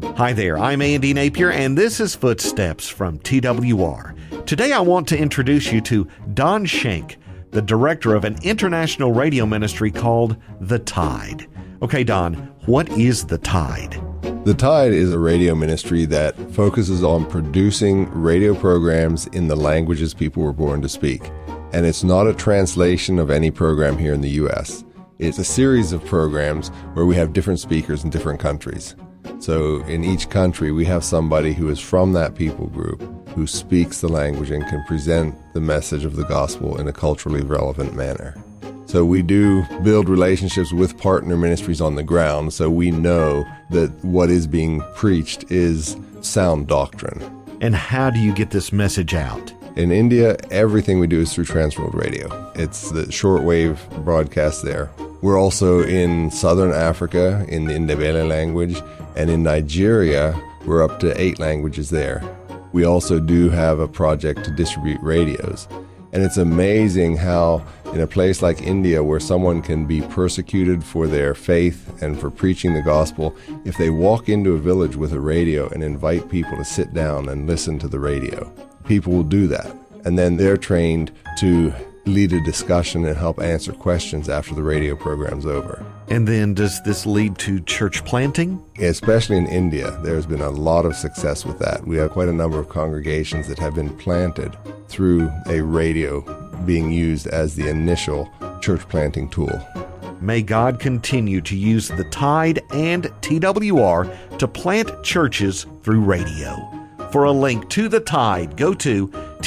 Hi there, I'm Andy Napier, and this is Footsteps from TWR. Today I want to introduce you to Don Schenk, the director of an international radio ministry called The Tide. Okay, Don, what is The Tide? The Tide is a radio ministry that focuses on producing radio programs in the languages people were born to speak. And it's not a translation of any program here in the U.S. It's a series of programs where we have different speakers in different countries. So in each country, we have somebody who is from that people group who speaks the language and can present the message of the gospel in a culturally relevant manner. So we do build relationships with partner ministries on the ground, so we know that what is being preached is sound doctrine. And how do you get this message out? In India, everything we do is through Transworld Radio. It's the shortwave broadcast there. We're also in Southern Africa in the Ndebele language, and in Nigeria, we're up to 8 languages there. We also do have a project to distribute radios. And it's amazing how in a place like India, where someone can be persecuted for their faith and for preaching the gospel, if they walk into a village with a radio and invite people to sit down and listen to the radio, people will do that. And then they're trained to lead a discussion and help answer questions after the radio program's over. And then does this lead to church planting? Especially in India, there's been a lot of success with that. We have quite a number of congregations that have been planted through a radio being used as the initial church planting tool. May God continue to use the Tide and TWR to plant churches through radio. For a link to the Tide, go to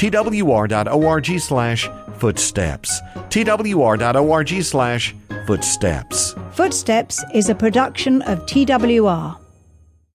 twr.org/footsteps. twr.org/footsteps. Footsteps is a production of TWR.